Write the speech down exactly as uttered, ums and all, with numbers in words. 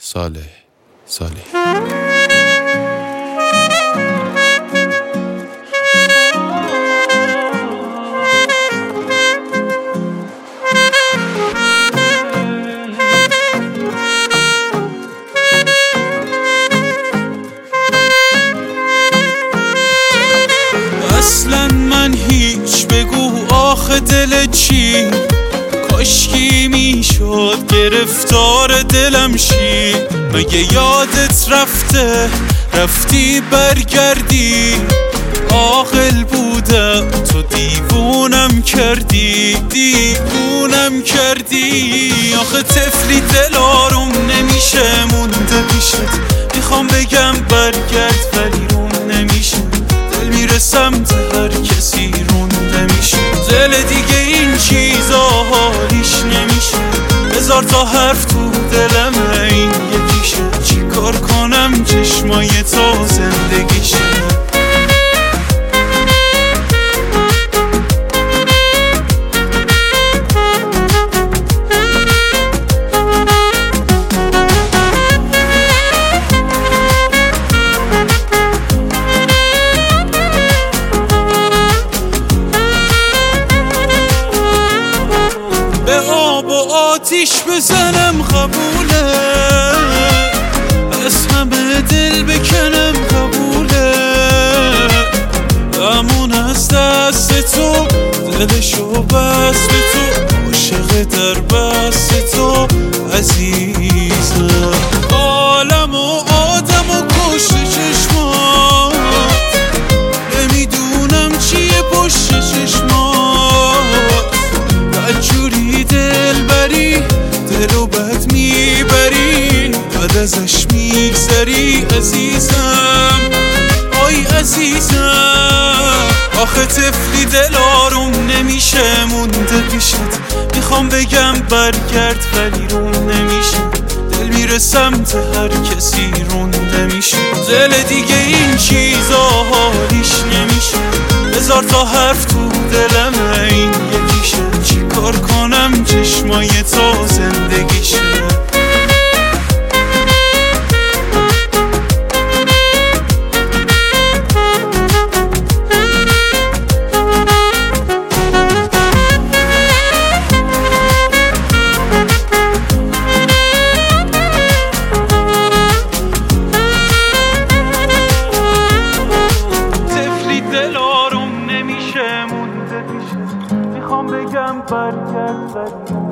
صالح صالح. اصلا من هیچ بگو آخه دل چی، کاشکی میشد گرفتار دلم شی. مگه یادت رفته رفتی برگردی، عاقل بودم تو دیوونم کردی دیوونم کردی. آخه طفلی دل آروم نمیشه مونده پیشت، میخوام بگم برگرد ولی روم نمیشه. دل میره سمت هر کسی رونده میشه، دل دیگه این چیزا حالیش نمیشه. هزار تا حرف تو دلم این یکیشه، چی کار کنم چشمای تو زندگیشه. به آب و آتیش بزنم قبوله، از همه دل بکنم قبوله. امون از دست تو دلشو بست به تو، عاشق در بست تو عزیزم. عالم و آدم و کشت چشمات، نمیدونم چیه پشت چشمات. بدجوری دل بری دلو بد میبری، بعد ازش میگذری عزیزم آی عزیزم. آخه طفلی دل آروم نمیشه مونده پیشت، میخوام بگم برگرد ولی روم نمیشه. دل میره سمت هر کسی رونده میشه، دل دیگه این چیزا حالیش نمیشه. هزار تا حرف تو دلم این یکیشه، چی کار کنم چشمای تو زندگیشه. میخوام بگم برگرد